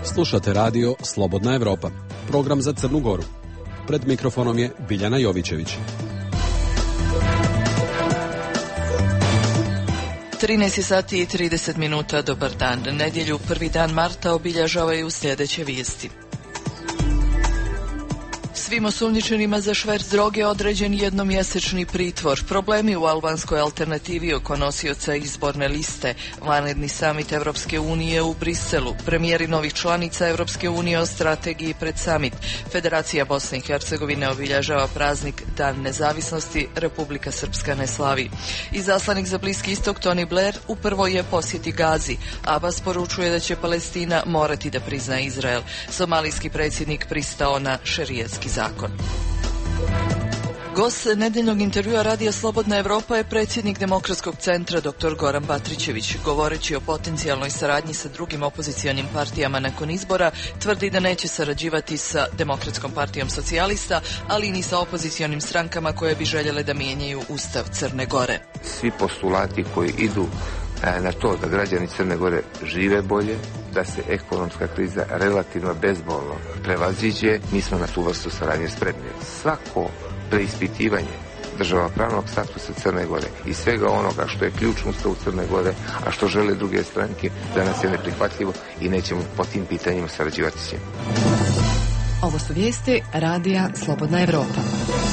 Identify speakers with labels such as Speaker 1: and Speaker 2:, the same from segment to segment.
Speaker 1: Slušate radio Slobodna Evropa, program za Crnu Goru. Pred mikrofonom je Biljana Jovićević.
Speaker 2: 13 sati i 30 minuta, dobar dan. Nedjelju, prvi dan marta, obilježavaju sljedeće vijesti. Svim osumnjičenima za šverc droge određen jednomjesečni pritvor. Problemi u albanskoj alternativi oko nosioca izborne liste. Vanredni samit Evropske unije u Briselu. Premijeri novih članica Evropske unije o strategiji pred samit. Federacija Bosne i Hercegovine obilježava praznik Dan nezavisnosti, Republika Srpska ne slavi. Izaslanik za Bliski istok Tony Blair u prvoj je posjeti Gazi. Abbas poručuje da će Palestina morati da prizna Izrael. Somalijski predsjednik pristao na šerijatski zakon. Gost nedeljnog intervjua Radija Slobodna Evropa je predsjednik Demokratskog centra dr. Goran Batrićević. Govoreći o potencijalnoj saradnji sa drugim opozicionim partijama nakon izbora, tvrdi da neće sarađivati sa Demokratskom partijom socijalista, ali ni sa opozicionim strankama koje bi željele da mijenjaju Ustav Crne Gore.
Speaker 3: Svi postulati koji idu na to da građani Crne Gore žive bolje, da se ekonomska kriza relativno bezbolno prevaziđe, mi smo na tu vrstu saradnje spremni. Svako preispitivanje državopravnog statusa Crne Gore i svega onoga što je ključno u Crne Gore, a što žele druge stranke, za nas je neprihvatljivo i nećemo po tim pitanjima sarađivati s njim.
Speaker 4: Ovo su vijesti Radija Slobodna Evropa.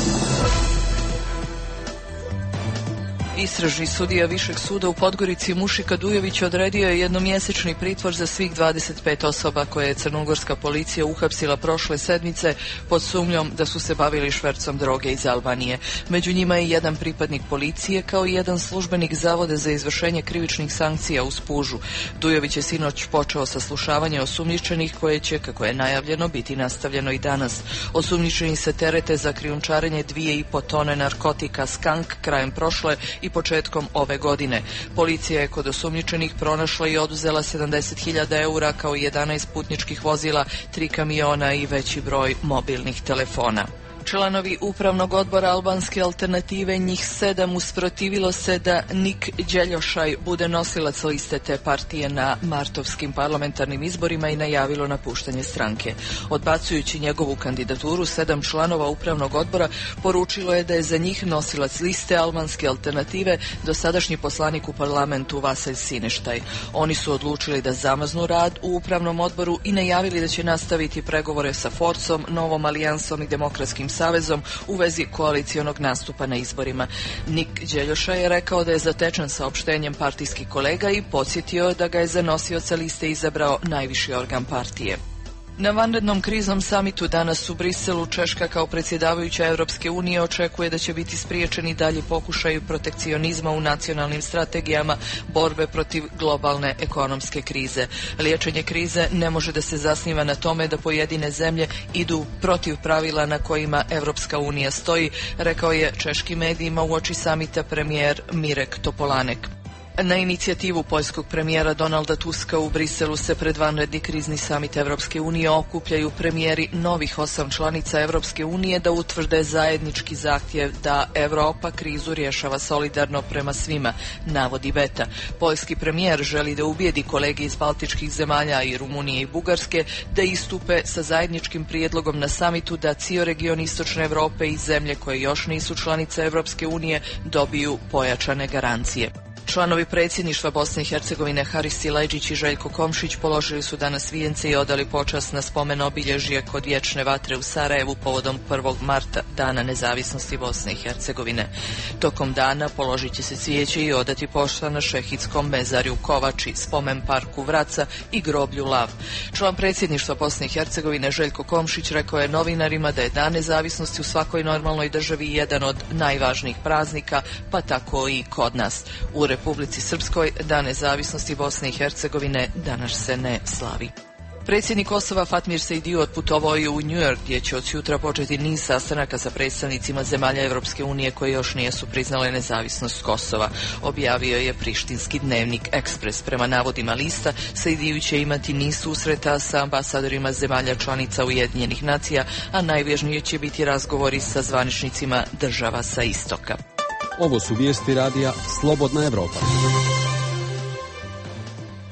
Speaker 2: Istražni sudija Višeg suda u Podgorici Mušika Dujović odredio je jednomjesečni pritvor za svih 25 osoba koje je crnogorska policija uhapsila prošle sedmice pod sumnjom da su se bavili švercom droge iz Albanije. Među njima je jedan pripadnik policije kao i jedan službenik Zavoda za izvršenje krivičnih sankcija u Spužu. Dujović je sinoć počeo saslušavanje osumnjičenih koje će, kako je najavljeno, biti nastavljeno i danas. Osumnjičeni se terete za krijumčarenje 2,5 tone narkotika skank krajem prošle i početkom ove godine. Policija je kod osumnjičenih pronašla i oduzela 70.000 eura kao i 11 putničkih vozila, 3 kamiona i veći broj mobilnih telefona. Članovi upravnog odbora albanske alternative, njih 7, usprotivilo se da Nik Đeljošaj bude nosilac liste te partije na martovskim parlamentarnim izborima i najavilo napuštanje stranke. Odbacujući njegovu kandidaturu, 7 članova upravnog odbora poručilo je da je za njih nosilac liste albanske alternative dosadašnji poslanik u parlamentu Vaselj Sineštaj. Oni su odlučili da zamrznu rad u upravnom odboru i najavili da će nastaviti pregovore sa Forcom, Novom alijansom i Demokratskim savezom u vezi koalicionog nastupa na izborima. Nik Đeljoša je rekao da je zatečen saopštenjem partijskih kolega i podsjetio da ga je za nosioca liste izabrao najviši organ partije. Na vanrednom kriznom samitu danas u Briselu Češka kao predsjedavajuća Europske unije očekuje da će biti spriječeni dalje pokušaju protekcionizma u nacionalnim strategijama borbe protiv globalne ekonomske krize. Liječenje krize ne može da se zasniva na tome da pojedine zemlje idu protiv pravila na kojima Europska unija stoji, rekao je češkim medijima uoči samita premijer Mirek Topolanek. Na inicijativu poljskog premijera Donalda Tuska u Briselu se pred vanredni krizni samit Evropske unije okupljaju premijeri novih 8 članica Evropske unije da utvrde zajednički zahtjev da Europa krizu rješava solidarno prema svima, navodi Beta. Poljski premijer želi da ubijedi kolege iz baltičkih zemalja i Rumunije i Bugarske da istupe sa zajedničkim prijedlogom na samitu da cijel region Istočne Europe i zemlje koje još nisu članice Evropske unije dobiju pojačane garancije. Članovi predsjedništva Bosne i Hercegovine Haris Silajdžić i Željko Komšić položili su danas vijence i odali počast na spomen obilježje kod vječne vatre u Sarajevu povodom 1. marta, Dana nezavisnosti Bosne i Hercegovine. Tokom dana položit će se cvijeće i odati pošta na Šehidskom mezarju Kovači, spomen parku Vraca i groblju Lav. Član predsjedništva Bosne i Hercegovine Željko Komšić rekao je novinarima da je Dan nezavisnosti u svakoj normalnoj državi jedan od najvažnijih praznika, pa tako i kod nas. U Republici Srpskoj Dan nezavisnosti Bosne i Hercegovine danas se ne slavi. Predsjednik Kosova Fatmir Sejdiu otputovao je u New York gdje će od sutra početi niz sastanaka sa predstavnicima zemalja Evropske unije koje još nisu priznale nezavisnost Kosova, objavio je prištinski dnevnik Ekspres. Prema navodima lista, Sejdiu će imati niz susreta sa ambasadorima zemalja članica Ujedinjenih nacija, a najvažnije će biti razgovori sa zvaničnicima država sa istoka.
Speaker 1: Ovo su vijesti radija Slobodna Evropa.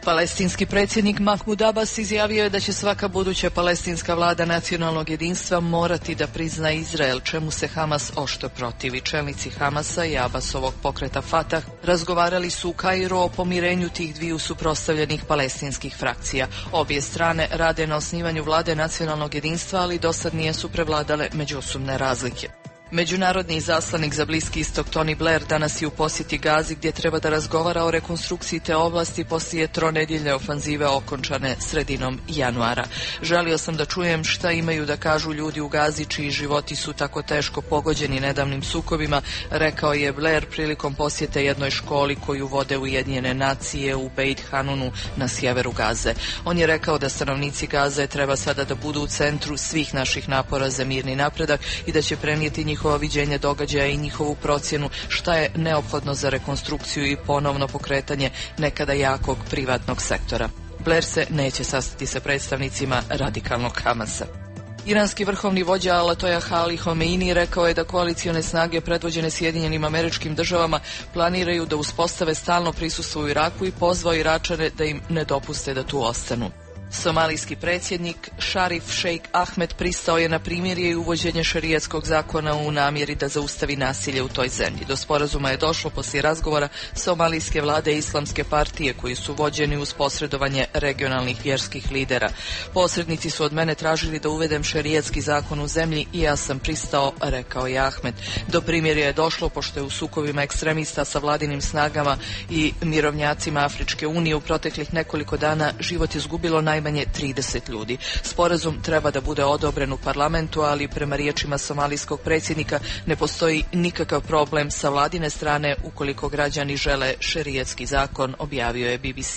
Speaker 2: Palestinski predsjednik Mahmud Abbas izjavio je da će svaka buduća palestinska vlada nacionalnog jedinstva morati da prizna Izrael, čemu se Hamas oštro protivi. Čelnici Hamasa i Abbasovog pokreta Fatah razgovarali su u Kairu o pomirenju tih dviju suprotstavljenih palestinskih frakcija. Obje strane rade na osnivanju vlade nacionalnog jedinstva, ali dosad nisu prevladale međusobne razlike. Međunarodni izaslanik za Bliski istok Tony Blair danas je u posjeti Gazi, gdje treba da razgovara o rekonstrukciji te oblasti poslije tronedjeljne ofanzive okončane sredinom januara. Želio sam da čujem šta imaju da kažu ljudi u Gazi čiji životi su tako teško pogođeni nedavnim sukobima, rekao je Blair prilikom posjete jednoj školi koju vode Ujedinjene nacije u Beit Hanunu na sjeveru Gaze. On je rekao da stanovnici Gaze treba sada da budu u centru svih naših napora za mirni napredak i da će prenijeti njihova viđenje događaja i njihovu procjenu šta je neophodno za rekonstrukciju i ponovno pokretanje nekada jakog privatnog sektora. Blair se neće sastati sa predstavnicima radikalnog Hamasa. Iranski vrhovni vođa Ajatolah Ali Homeini rekao je da koalicione snage predvođene Sjedinjenim Američkim Državama planiraju da uspostave stalno prisustvo u Iraku i pozvao Iračane da im ne dopuste da tu ostanu. Somalijski predsjednik Šarif Šejk Ahmed pristao je na primirje i uvođenje šerijatskog zakona u namjeri da zaustavi nasilje u toj zemlji. Do sporazuma je došlo poslije razgovora somalijske vlade i islamske partije koji su vođeni uz posredovanje regionalnih vjerskih lidera. Posrednici su od mene tražili da uvedem šerijatski zakon u zemlji i ja sam pristao, rekao je Ahmed. Do primirja je došlo pošto je u sukobima ekstremista sa vladinim snagama i mirovnjacima Afričke unije u proteklih nekoliko dana život izgubilo najmanje 30 ljudi. Sporazum treba da bude odobren u parlamentu, ali prema riječima somalijskog predsjednika ne postoji nikakav problem sa vladine strane ukoliko građani žele šerijatski zakon, objavio je BBC.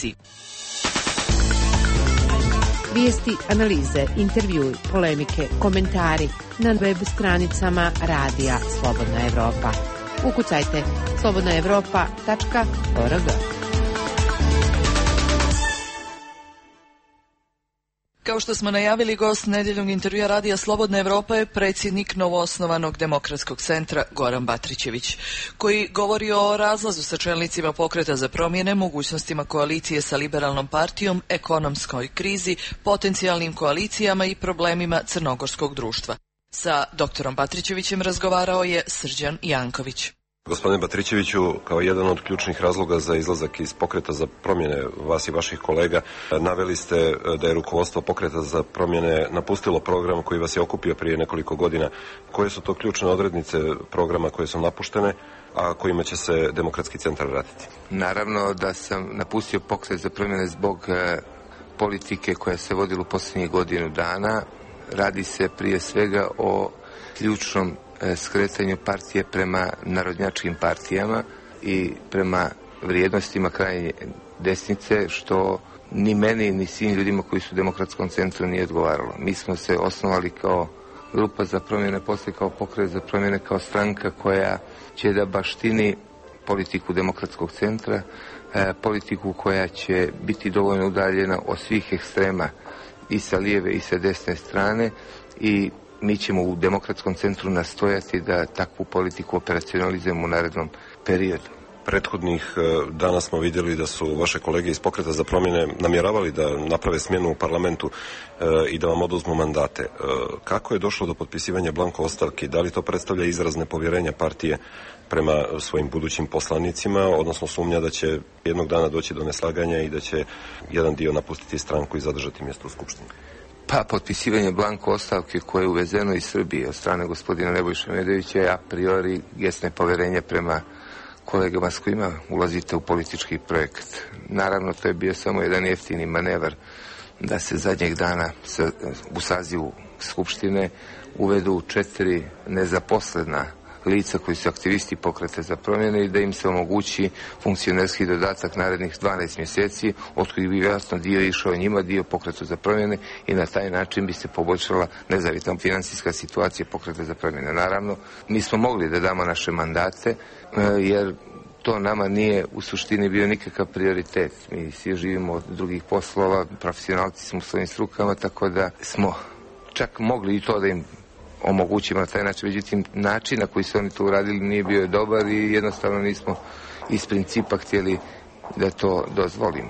Speaker 5: Vijesti, analize, intervjui, polemike, komentari na web stranicama Radija Slobodna Evropa. Ukucajte slobodnaevropa.org.
Speaker 2: Kao što smo najavili, gost nedjeljnog intervjua Radija Slobodna Evropa je predsjednik novoosnovanog Demokratskog centra Goran Batrićević, koji govori o razlazu sa čelnicima pokreta za promjene, mogućnostima koalicije sa liberalnom partijom, ekonomskoj krizi, potencijalnim koalicijama i problemima crnogorskog društva. Sa doktorom Batrićevićem razgovarao je Srđan Janković.
Speaker 6: Gospodine Batrićeviću, kao jedan od ključnih razloga za izlazak iz pokreta za promjene vas i vaših kolega, naveli ste da je rukovodstvo pokreta za promjene napustilo program koji vas je okupio prije nekoliko godina. Koje su to ključne odrednice programa koje su napuštene, a kojima će se Demokratski centar vratiti?
Speaker 3: Naravno da sam napustio pokret za promjene zbog politike koja se vodila u posljednjih godinu dana. Radi se prije svega o ključnom skretanju partije prema narodnjačkim partijama i prema vrijednostima krajnje desnice, što ni meni ni svim ljudima koji su u Demokratskom centru nije odgovaralo. Mi smo se osnovali kao grupa za promjene, poslije kao pokret za promjene, kao stranka koja će da baštini politiku Demokratskog centra, politiku koja će biti dovoljno udaljena od svih ekstrema i sa lijeve i sa desne strane, i mi ćemo u Demokratskom centru nastojati da takvu politiku operacionalizujemo u narednom periodu.
Speaker 6: Prethodnih dana smo vidjeli da su vaše kolege iz pokreta za promjene namjeravali da naprave smjenu u parlamentu i da vam oduzmu mandate. Kako je došlo do potpisivanja blanko ostavki? Da li to predstavlja izraz nepovjerenja partije prema svojim budućim poslanicima, odnosno sumnja da će jednog dana doći do neslaganja i da će jedan dio napustiti stranku i zadržati mjesto u skupštini?
Speaker 3: Pa, potpisivanje blanko ostavke koje je uvezeno iz Srbije od strane gospodina Nebojše Medovića je a priori gest nepovjerenja prema kolegama s kojima ulazite u politički projekt. Naravno, to je bio samo jedan jeftini manevar da se zadnjeg dana u sazivu Skupštine uvedu 4 nezaposlena lica koji su aktivisti pokreta za promjene i da im se omogući funkcionerski dodatak narednih 12 mjeseci, od kojih bi jasno dio išao njima, dio pokretu za promjene, i na taj način bi se poboljšala nezavisna financijska situacija pokreta za promjene. Naravno, mi smo mogli da damo naše mandate, jer to nama nije u suštini bio nikakav prioritet. Mi svi živimo od drugih poslova, profesionalci smo u svojim strukama, tako da smo čak mogli i to da im omogućimo na taj način. Međutim, način na koji su oni to uradili nije bio dobar i jednostavno nismo iz principa htjeli da to dozvolimo.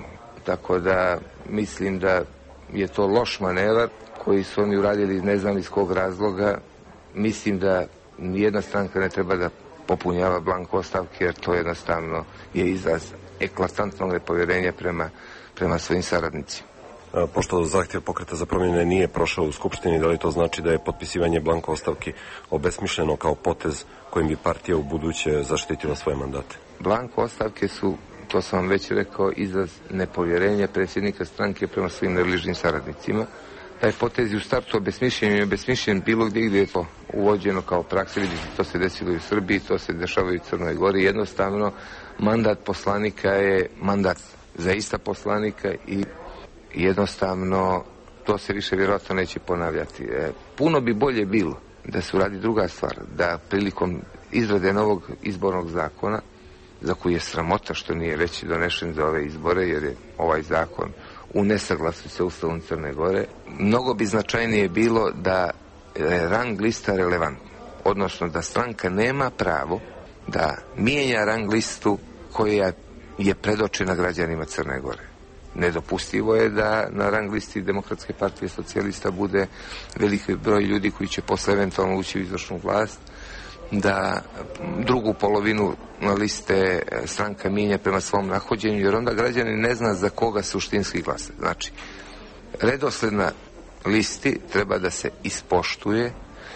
Speaker 3: tako da mislim da je to loš manevar koji su oni uradili ne znam iz kog razloga. Mislim da nijedna stranka ne treba da popunjava blanko ostavke, jer to jednostavno je izraz eklatantnog nepovjerenja prema svojim saradnicima.
Speaker 6: Pošto zahtjev Pokreta za promjene nije prošao u Skupštini, da li to znači da je potpisivanje blanko ostavki obesmišljeno kao potez kojim bi partija u buduće zaštitila svoje mandate?
Speaker 3: Blanko ostavke su, to sam vam već rekao, izraz nepovjerenja predsjednika stranke prema svojim nebližnim saradnicima. Taj potez je u startu obesmišljen bilo gdje je to uvođeno kao praksa. Vidite, to se desilo i u Srbiji, to se dešava i u Crnoj Gori. Jednostavno, mandat poslanika je mandat zaista poslanika i jednostavno to se više vjerojatno neće ponavljati. Puno bi bolje bilo da se uradi druga stvar, da prilikom izrade novog izbornog zakona, za koji je sramota što nije već donešen za ove izbore, jer je ovaj zakon u nesaglasju sa Ustavom Crne Gore, mnogo bi značajnije bilo da je rang lista relevantna, odnosno da stranka nema pravo da mijenja rang listu koja je predočena građanima Crne Gore. Nedopustivo je da na rang listi Demokratske partije socijalista bude veliki broj ljudi koji će posle eventualno ući u izvršnu vlast, da drugu polovinu na liste stranka mijenja prema svom nahođenju, jer onda građani ne zna za koga suštinski glasa. Znači, redosled na listi treba da se ispoštuje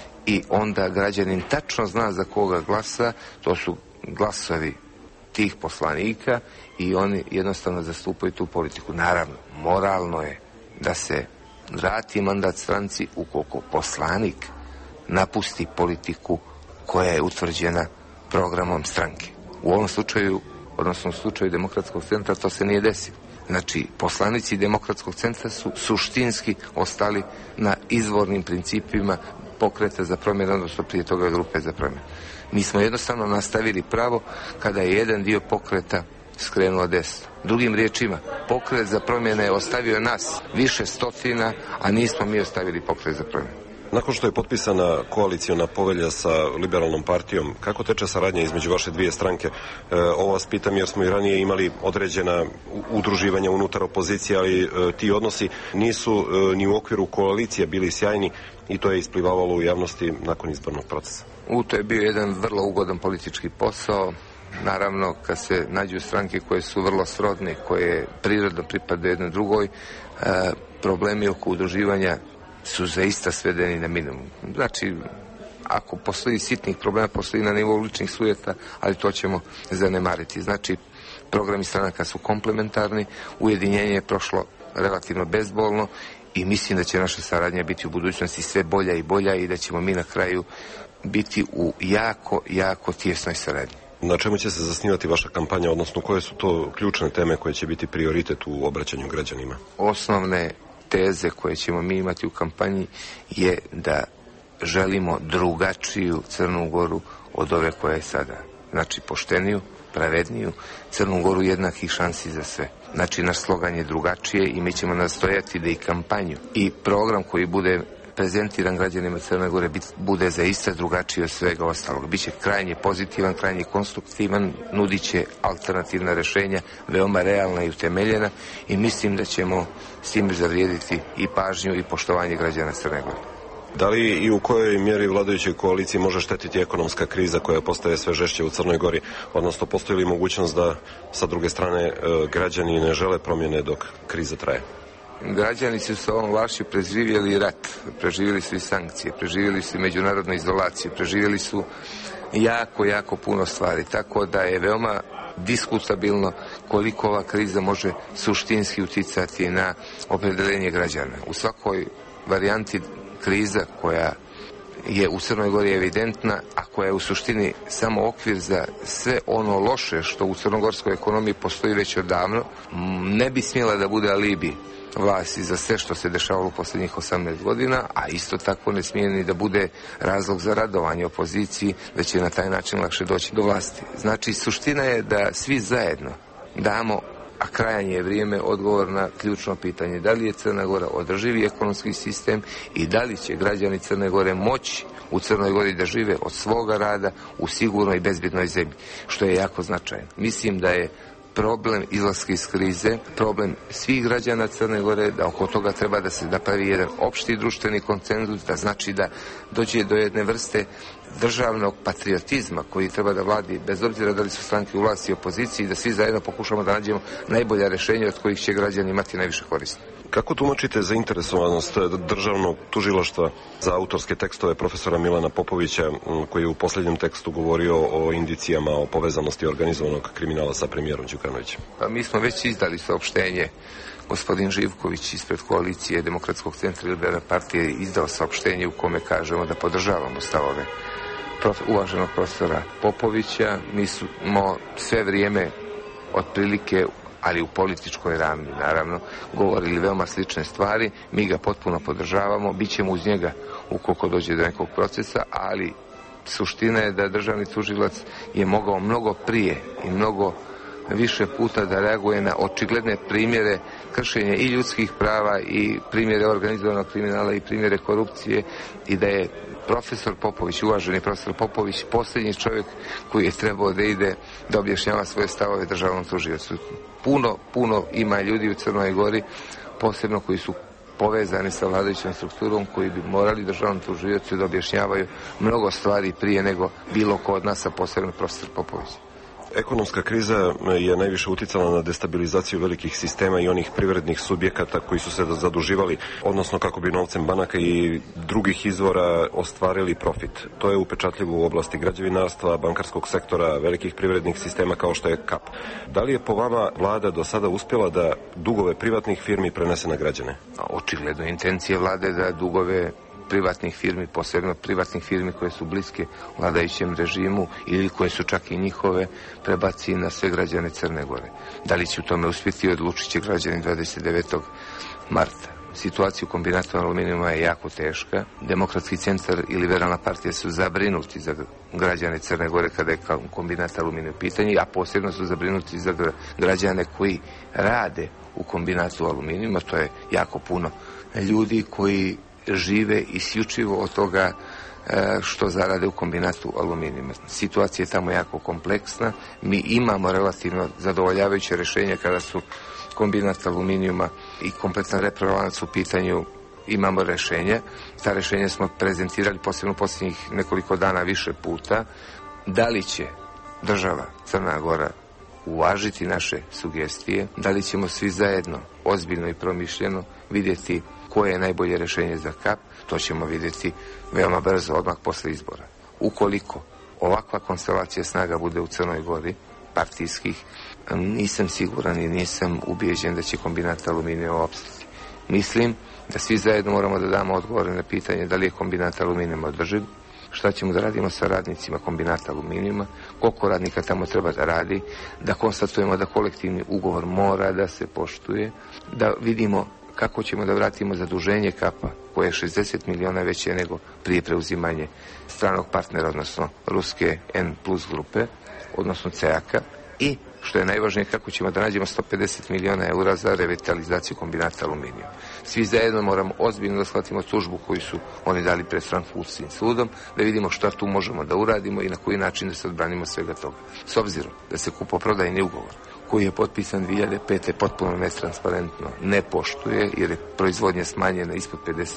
Speaker 3: i onda građanin tačno zna za koga glasa, to su glasovi tih poslanika i oni jednostavno zastupaju tu politiku. Naravno, moralno je da se vrati mandat stranci ukoliko poslanik napusti politiku koja je utvrđena programom stranke. U ovom slučaju, odnosno u slučaju Demokratskog centra, to se nije desilo. Znači, poslanici Demokratskog centra su suštinski ostali na izvornim principima Pokreta za promjenu, odnosno prije toga Grupe za promjenu. Mi smo jednostavno nastavili pravo kada je jedan dio pokreta skrenuo desno. Drugim riječima, Pokret za promjene je ostavio nas više stotina, a nismo mi ostavili Pokret za promjene.
Speaker 6: Nakon što je potpisana koaliciona povelja sa liberalnom partijom, kako teče saradnja između vaše dvije stranke? Ovo vas pitam jer smo i ranije imali određena udruživanja unutar opozicije, ali ti odnosi nisu ni u okviru koalicije bili sjajni i to je isplivavalo u javnosti nakon izbornog procesa.
Speaker 3: To je bio jedan vrlo ugodan politički posao. Naravno, kad se nađu stranke koje su vrlo srodne, koje prirodno pripadaju jednoj drugoj, problemi oko udruživanja su zaista svedeni na minimum. Znači, ako postoji sitnih problema, postoji na nivou ličnih sujeta, ali to ćemo zanemariti. Znači, programi stranaka su komplementarni, ujedinjenje je prošlo relativno bezbolno i mislim da će naša saradnja biti u budućnosti sve bolja i bolja i da ćemo mi na kraju biti u jako tjesnoj saradnji.
Speaker 6: Na čemu će se zasnivati vaša kampanja, odnosno koje su to ključne teme koje će biti prioritet u obraćanju građanima?
Speaker 3: Osnovne teze koje ćemo mi imati u kampanji je da želimo drugačiju Crnu Goru od ove koja je sada. Znači pošteniju, pravedniju, Crnu Goru jednakih šansi za sve. Znači naš slogan je drugačije i mi ćemo nastojati da i kampanju i program koji bude prezentiran građanima Crne Gore bude zaista drugačiji od svega ostalog. Biće krajnje pozitivan, krajnje konstruktivan, nudit će alternativna rješenja, veoma realna i utemeljena i mislim da ćemo s tim zavrijediti i pažnju i poštovanje građana Crne Gore.
Speaker 6: Da li i u kojoj mjeri vladajućoj koaliciji može štetiti ekonomska kriza koja postaje sve žešće u Crnoj Gori, odnosno postoji li mogućnost da sa druge strane građani ne žele promjene dok kriza traje?
Speaker 3: Građani su sa ovom vlašću preživjeli rat, preživjeli su i sankcije, preživjeli su i međunarodnu izolaciju, preživjeli su jako puno stvari, tako da je veoma diskutabilno koliko ova kriza može suštinski uticati na opredeljenje građana. U svakoj varijanti kriza koja je u Crnoj Gori evidentna, a koja je u suštini samo okvir za sve ono loše što u crnogorskoj ekonomiji postoji već odavno, ne bi smjela da bude alibi vlasti za sve što se dešavalo u posljednjih 18 godina, a isto tako ne smije ni da bude razlog za radovanje opoziciji, da će na taj način lakše doći do vlasti. Znači, suština je da svi zajedno damo, a krajanje je vrijeme, odgovor na ključno pitanje. Da li je Crna Gora održivi ekonomski sistem i da li će građani Crne Gore moći u Crnoj Gori da žive od svoga rada u sigurnoj i bezbjednoj zemlji, što je jako značajno. Mislim da je problem izlaska iz krize, problem svih građana Crne Gore, da oko toga treba da se napravi jedan opšti društveni konsenzus, da znači da dođe do jedne vrste državnog patriotizma koji treba da vladi, bez obzira da li su stranke u vlasti i opoziciji, da svi zajedno pokušamo da nađemo najbolja rešenja od kojih će građani imati najviše koristi.
Speaker 6: Kako tumačite zainteresovanost državnog tužilaštva za autorske tekstove profesora Milana Popovića, koji je u posljednjem tekstu govorio o indicijama o povezanosti organizovanog kriminala sa premijerom Đukanovićem?
Speaker 3: Pa mi smo već izdali saopštenje. Gospodin Živković ispred koalicije Demokratskog centra i Liberalne partije izdao saopštenje u kome kažemo da podržavamo stavove uvaženog profesora Popovića. Mi smo sve vrijeme otprilike, ali u političkoj ravni, naravno, govorili veoma slične stvari. Mi ga potpuno podržavamo, bit ćemo uz njega ukoliko dođe do nekog procesa, ali suština je da državni tužilac je mogao mnogo prije i mnogo više puta da reaguje na očigledne primjere kršenja i ljudskih prava i primjere organizovanog kriminala i primjere korupcije, i da je profesor Popović, uvaženi profesor Popović, posljednji čovjek koji je trebao da ide da objašnjava svoje stavove državnom tužiocu. Puno ima ljudi u Crnoj Gori, posebno koji su povezani sa vladajućom strukturom, koji bi morali državnom tužiocu da objašnjavaju mnogo stvari prije nego bilo ko od nas, a posebno profesor Popović.
Speaker 6: Ekonomska kriza je najviše uticala na destabilizaciju velikih sistema i onih privrednih subjekata koji su se zaduživali, odnosno kako bi novcem banaka i drugih izvora ostvarili profit. To je upečatljivo u oblasti građevinarstva, bankarskog sektora, velikih privrednih sistema kao što je KAP. Da li je po vama vlada do sada uspjela da dugove privatnih firmi prenese na građane?
Speaker 3: Očigledno intencija vlade da dugove privatnih firmi, posebno privatnih firmi koje su bliske vladajućem režimu ili koje su čak i njihove, prebaci na sve građane Crne Gore. Da li će u tome uspjeti, odlučit će građani 29. marta. Situacija u kombinatu aluminijuma je jako teška. Demokratski centar i Liberalna partija su zabrinuti za građane Crne Gore kada je kombinat aluminijuma u pitanju, a posebno su zabrinuti za građane koji rade u kombinatu aluminijuma. To je jako puno ljudi koji žive isključivo od toga što zarade u kombinatu aluminijuma. Situacija je tamo jako kompleksna. Mi imamo relativno zadovoljavajuće rješenje kada su kombinat aluminijuma i kompletan reprolanac u pitanju. Imamo rješenje. Ta rješenja smo prezentirali posebno posljednjih nekoliko dana više puta. Da li će država Crna Gora uvažiti naše sugestije? Da li ćemo svi zajedno, ozbiljno i promišljeno vidjeti koje je najbolje rješenje za KAP? To ćemo vidjeti veoma brzo, odmah posle izbora. Ukoliko ovakva konstelacija snaga bude u Crnoj Gori, partijskih, nisam siguran i nisam ubijeđen da će kombinat aluminijuma opstati. Mislim da svi zajedno moramo da damo odgovore na pitanje da li je kombinat aluminijuma održiv, šta ćemo da radimo sa radnicima kombinata aluminijuma, koliko radnika tamo treba da radi, da konstatujemo da kolektivni ugovor mora da se poštuje, da vidimo kako ćemo da vratimo zaduženje KAP-a, koje je 60 miliona veće nego prije preuzimanje stranog partnera, odnosno ruske N plus grupe, odnosno CEAK-a, i što je najvažnije, kako ćemo da nađemo 150 miliona eura za revitalizaciju kombinata aluminijuma. Svi zajedno moramo ozbiljno da shvatimo tužbu koju su oni dali pred Frankfurtskim sudom, da vidimo šta tu možemo da uradimo i na koji način da se odbranimo svega toga. S obzirom da se kupoprodajni ugovor koji je potpisan 2005. potpuno netransparentno ne poštuje, jer je proizvodnja smanjena ispod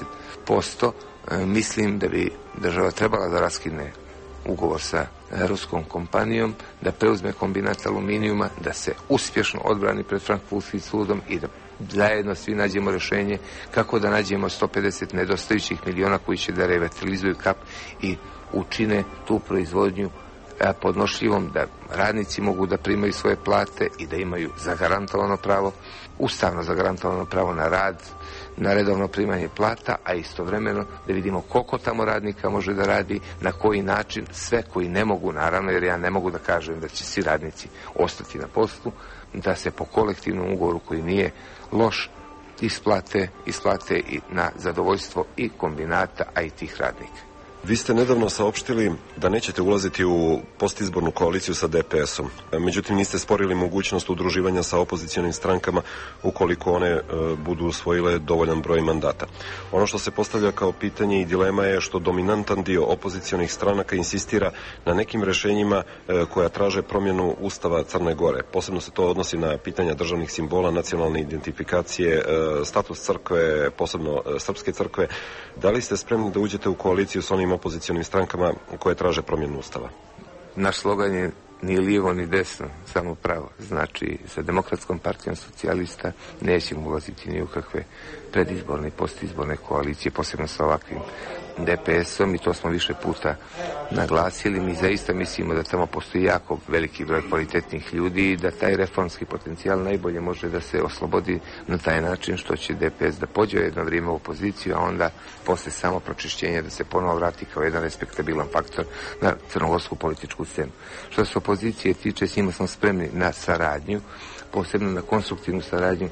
Speaker 3: 50%, mislim da bi država trebala da raskine ugovor sa ruskom kompanijom, da preuzme kombinat aluminijuma, da se uspješno odbrani pred Frankfurtskim sudom i da zajedno svi nađemo rješenje kako da nađemo 150 nedostajućih miliona koji će da revitalizuju KAP i učine tu proizvodnju podnošljivom, da radnici mogu da primaju svoje plate i da imaju zagarantovano pravo, ustavno zagarantovano pravo na rad, na redovno primanje plata, a istovremeno da vidimo koliko tamo radnika može da radi, na koji način, sve koji ne mogu, naravno, jer ja ne mogu da kažem da će svi radnici ostati na poslu, da se po kolektivnom ugovoru koji nije loš isplate i na zadovoljstvo i kombinata, a i tih radnika.
Speaker 6: Vi ste nedavno saopštili da nećete ulaziti u postizbornu koaliciju sa DPS-om. Međutim, niste sporili mogućnost udruživanja sa opozicionim strankama ukoliko one budu usvojile dovoljan broj mandata. Ono što se postavlja kao pitanje i dilema je što dominantan dio opozicionih stranaka insistira na nekim rešenjima koja traže promjenu Ustava Crne Gore. Posebno se to odnosi na pitanja državnih simbola, nacionalne identifikacije, status crkve, posebno srpske crkve. Da li ste spremni da uđete u koaliciju s onim opozicionim strankama koje traže promjenu Ustava?
Speaker 3: Naš slogan je ni lijevo ni desno, samo pravo. Znači, sa Demokratskom partijom socijalista nećemo ulaziti ni u kakve predizborne i postizborne koalicije, posebno sa ovakvim DPS-om, i to smo više puta naglasili. Mi zaista mislimo da tamo postoji jako veliki broj kvalitetnih ljudi i da taj reformski potencijal najbolje može da se oslobodi na taj način što će DPS da pođe jedno vrijeme u opoziciju, a onda posle samo pročišćenja da se ponovo vrati kao jedan respektabilan faktor na crnogorsku političku scenu. Što se opozicije tiče, s njima smo spremni na saradnju, posebno na konstruktivnu saradnju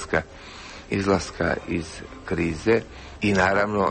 Speaker 3: izlaska iz krize i naravno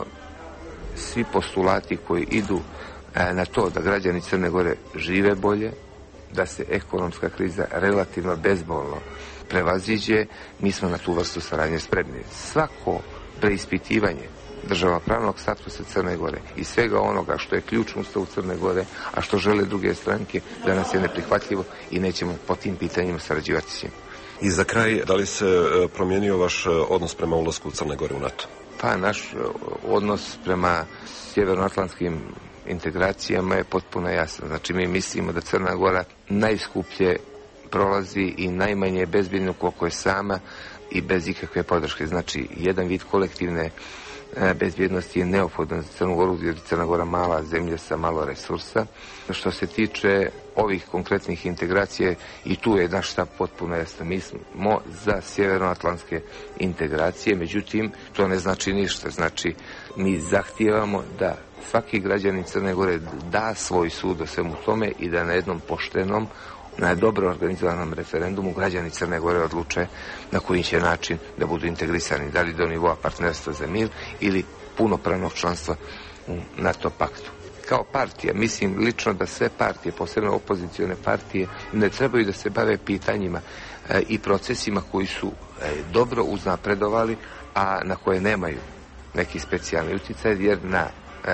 Speaker 3: svi postulati koji idu na to da građani Crne Gore žive bolje, da se ekonomska kriza relativno bezbolno prevaziđe, mi smo na tu vrstu saradnje spremni. Svako preispitivanje državopravnog statusa Crne Gore i svega onoga što je ključno Ustavu Crne Gore, a što žele druge stranke, da nas je neprihvatljivo i nećemo po tim pitanjima sarađivati s njim.
Speaker 6: I za kraj, da li se promijenio vaš odnos prema ulasku Crne Gore u NATO?
Speaker 3: Pa naš odnos prema sjevernoatlantskim integracijama je potpuno jasan. Znači mi mislimo da Crna Gora najskuplje prolazi i najmanje je bezbjedno koliko je sama i bez ikakve podrške. Znači jedan vid kolektivne bezbjednosti je neophodan za Crnu Goru, jer Crna Gora mala zemlja sa malo resursa. Što se tiče ovih konkretnih integracija, i tu je naš stav potpuno jasan. Mi smo za sjevernoatlantske integracije, međutim, to ne znači ništa. Znači, mi zahtijevamo da svaki građanin Crne Gore da svoj sud o svemu tome i da na jednom poštenom, na dobro organizovanom referendumu građani Crne Gore odluče na koji će način da budu integrisani, da li do nivoa partnerstva za mir ili punopravnog članstva u NATO paktu. Kao partija, mislim lično da sve partije, posebno opozicione partije, ne trebaju da se bave pitanjima i procesima koji su dobro uznapredovali, a na koje nemaju neki specijalni utjecaj, jer na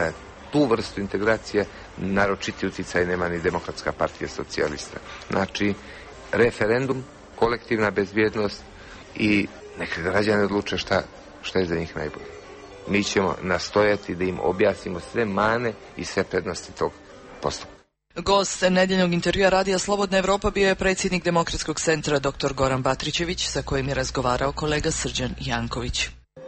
Speaker 3: tu vrstu integracije naročiti utjecaj nema ni Demokratska partija socijalista. Znači, referendum, kolektivna bezbjednost i neka građani odluče šta je za njih najbolje. Mi ćemo nastojati da im objasnimo sve mane i sve prednosti tog postupka.
Speaker 2: Gost nedjeljnog intervjua Radija Slobodna Evropa bio je predsjednik Demokratskog centra dr. Goran Batrićević, sa kojim je razgovarao kolega Srđan Janković.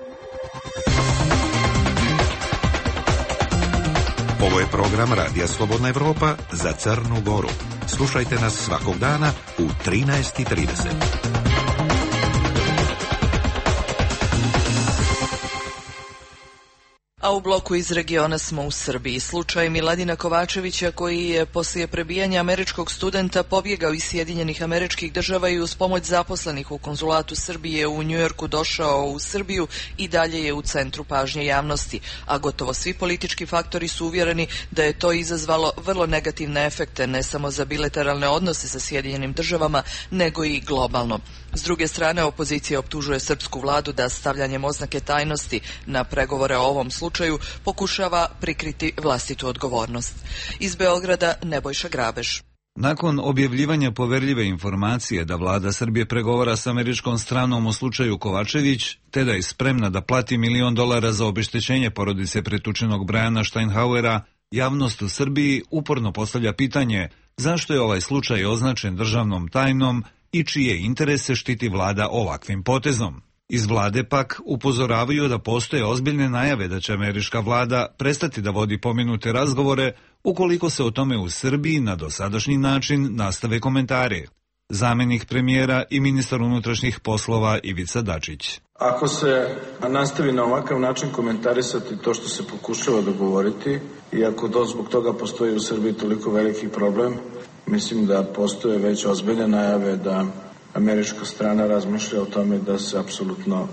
Speaker 7: Ovo je program Radija Slobodna Evropa za Crnu Goru. Slušajte nas svakog dana u 13:30.
Speaker 2: A u bloku iz regiona smo u Srbiji. Slučaj Miladina Kovačevića, koji je poslije prebijanja američkog studenta pobjegao iz Sjedinjenih Američkih Država i uz pomoć zaposlenih u konzulatu Srbije u Njujorku došao u Srbiju, i dalje je u centru pažnje javnosti, a gotovo svi politički faktori su uvjereni da je to izazvalo vrlo negativne efekte ne samo za bilateralne odnose sa Sjedinjenim Državama, nego i globalno. S druge strane, opozicija optužuje srpsku vladu da stavljanjem oznake tajnosti na pregovore o ovom slučaju pokušava prikriti vlastitu odgovornost. Iz Beograda Nebojša Grabež.
Speaker 8: Nakon objavljivanja poverljive informacije da vlada Srbije pregovara s američkom stranom u slučaju Kovačević, te da je spremna da plati $1 milion za obeštećenje porodice pretučenog Briana Steinhauera, javnost u Srbiji uporno postavlja pitanje zašto je ovaj slučaj označen državnom tajnom i čije interese štiti vlada ovakvim potezom. Iz vlade pak upozoravaju da postoje ozbiljne najave da će američka vlada prestati da vodi pomenute razgovore ukoliko se o tome u Srbiji na dosadašnji način nastave komentari. Zamenik premijera i ministar unutrašnjih poslova Ivica Dačić.
Speaker 9: Ako se nastavi na ovakav način komentarisati to što se pokušava dogovoriti, i ako zbog toga postoji u Srbiji toliko veliki problem, mislim da postoje već ozbiljne najave da američka strana razmišlja o tome da se apsolutno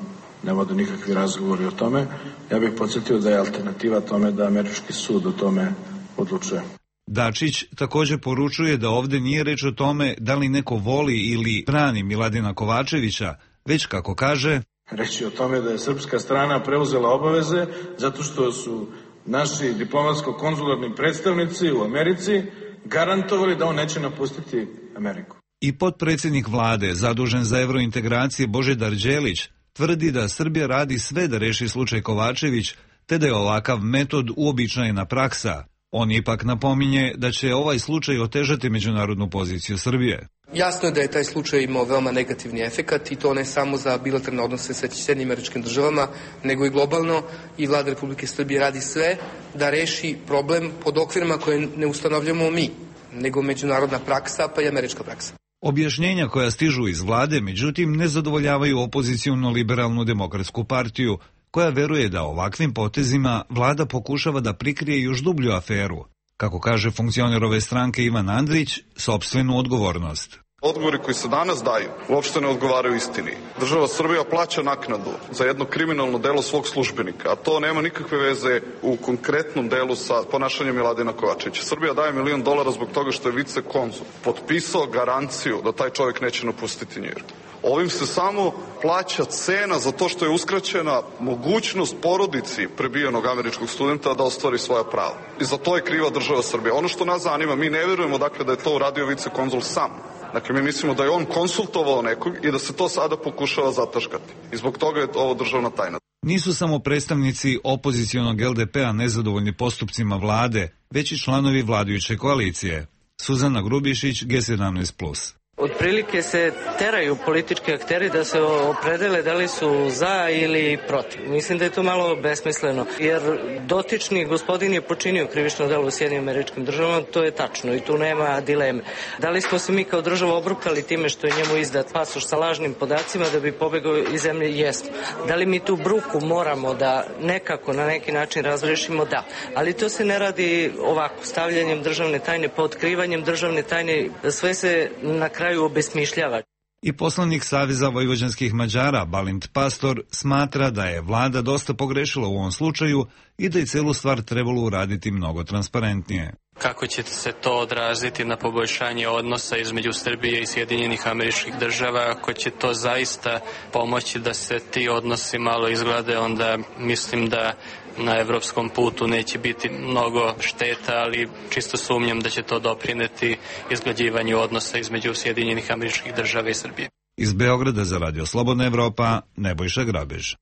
Speaker 9: ne vode nikakvi razgovori o tome. Ja bih podsjetio da je alternativa tome da američki sud o tome odlučuje.
Speaker 8: Dačić također poručuje da ovdje nije reč o tome da li neko voli ili brani Miladina Kovačevića, već kako kaže,
Speaker 9: reč je o tome da je srpska strana preuzela obaveze zato što su naši diplomatsko-konzularni predstavnici u Americi garantovali da on neće napustiti Ameriku.
Speaker 8: I potpredsjednik vlade, zadužen za evrointegracije Božidar Đelić, tvrdi da Srbija radi sve da reši slučaj Kovačević, te da je ovakav metod uobičajena praksa. On ipak napominje da će ovaj slučaj otežati međunarodnu poziciju Srbije.
Speaker 10: Jasno je da je taj slučaj imao veoma negativni efekat i to ne samo za bilateralne odnose sa Sjedinjenim Američkim Državama, nego i globalno, i Vlada Republike Srbije radi sve da reši problem pod okvirima koje ne ustanovljamo mi, nego međunarodna praksa pa i američka praksa.
Speaker 8: Objašnjenja koja stižu iz vlade, međutim, ne zadovoljavaju opoziciono liberalnu demokratsku partiju, koja veruje da ovakvim potezima vlada pokušava da prikrije još dublju aferu. Kako kaže funkcioner ove stranke Ivan Andrić, sopstvenu odgovornost.
Speaker 11: Odgovori koji se danas daju uopšte ne odgovaraju istini. Država Srbija plaća naknadu za jedno kriminalno delo svog službenika, a to nema nikakve veze u konkretnom delu sa ponašanjem Miladina Kovačevića. Srbija daje $1 milion zbog toga što je vicekonzul potpisao garanciju da taj čovjek neće napustiti Njujork. Ovim se samo plaća cena za to što je uskraćena mogućnost porodici prebijenog američkog studenta da ostvari svoja prava. I za to je kriva država Srbija. Ono što nas zanima, mi ne vjerujemo dakle da je to uradio vicekonzul sam. Dakle, mi mislimo da je on konsultovao nekog i da se to sada pokušava zataškati. I zbog toga je ovo državna tajna.
Speaker 8: Nisu samo predstavnici opozicionog LDP-a nezadovoljni postupcima vlade, već i članovi vladajuće koalicije. Suzana Grubišić, G17+.
Speaker 12: Otprilike se teraju politički akteri da se opredele da li su za ili protiv. Mislim da je to malo besmisleno, jer dotični gospodin je počinio krivično delo u Sjedinjenim Američkim Državama, to je tačno i tu nema dileme. Da li smo se mi kao država obrukali time što je njemu izdat pasoš sa lažnim podacima da bi pobegao iz zemlje? Jesmo. Da li mi tu bruku moramo da nekako na neki način razrešimo? Da. Ali to se ne radi ovako, stavljanjem državne tajne, pa otkrivanjem državne tajne, sve se na kraju obesmišljava.
Speaker 8: I poslanik Saveza vojvođanskih Mađara, Balint Pastor, smatra da je vlada dosta pogrešila u ovom slučaju i da je celu stvar trebalo uraditi mnogo transparentnije.
Speaker 13: Kako će se to odraziti na poboljšanje odnosa između Srbije i Sjedinjenih Američkih Država? Ako će to zaista pomoći da se ti odnosi malo izglede, onda mislim da na evropskom putu neće biti mnogo šteta, ali čisto sumnjam da će to doprineti izglađivanju odnosa između Sjedinjenih Američkih Država i Srbije.
Speaker 8: Iz Beograda za Radio Slobodna Evropa, Nebojša Grabež.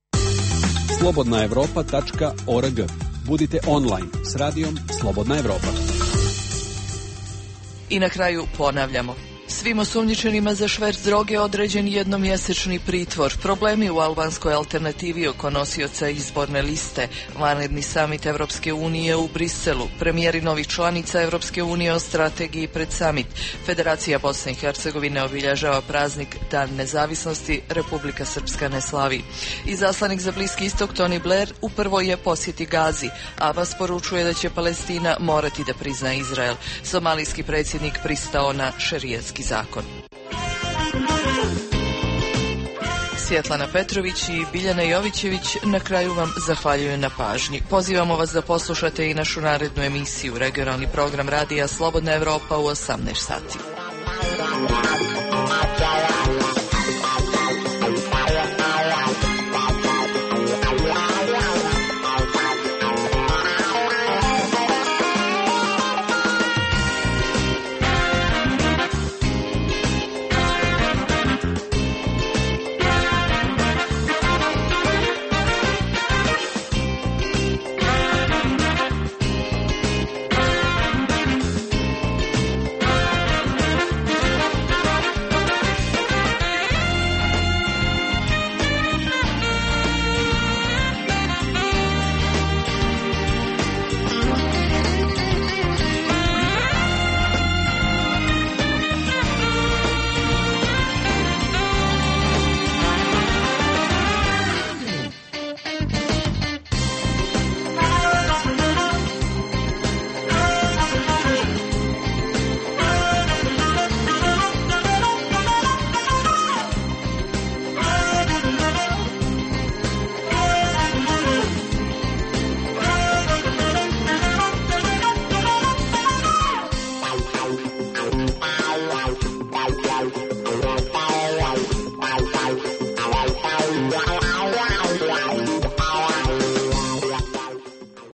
Speaker 1: slobodnaevropa.org. Budite online s radijom Slobodna Evropa.
Speaker 2: I na kraju ponavljamo. Svim osumnjičenima za šverc droge određen jednomjesečni pritvor. Problemi u albanskoj alternativi oko nosioca izborne liste. Vanredni samit Evropske unije u Briselu. Premijeri novih članica Evropske unije o strategiji pred samit. Federacija Bosne i Hercegovine obilježava praznik Dan nezavisnosti. Republika Srpska ne slavi. Izaslanik za Bliski istok Tony Blair uprvo je posjeti Gazi. Abbas poručuje da će Palestina morati da prizna Izrael. Somalijski predsjednik pristao na šerijatski zakon. Svjetlana Petrović i Biljana Jovićević na kraju vam zahvaljuju na pažnji. Pozivamo vas da poslušate i našu narednu emisiju, regionalni program Radija Slobodna Evropa u 18 sati.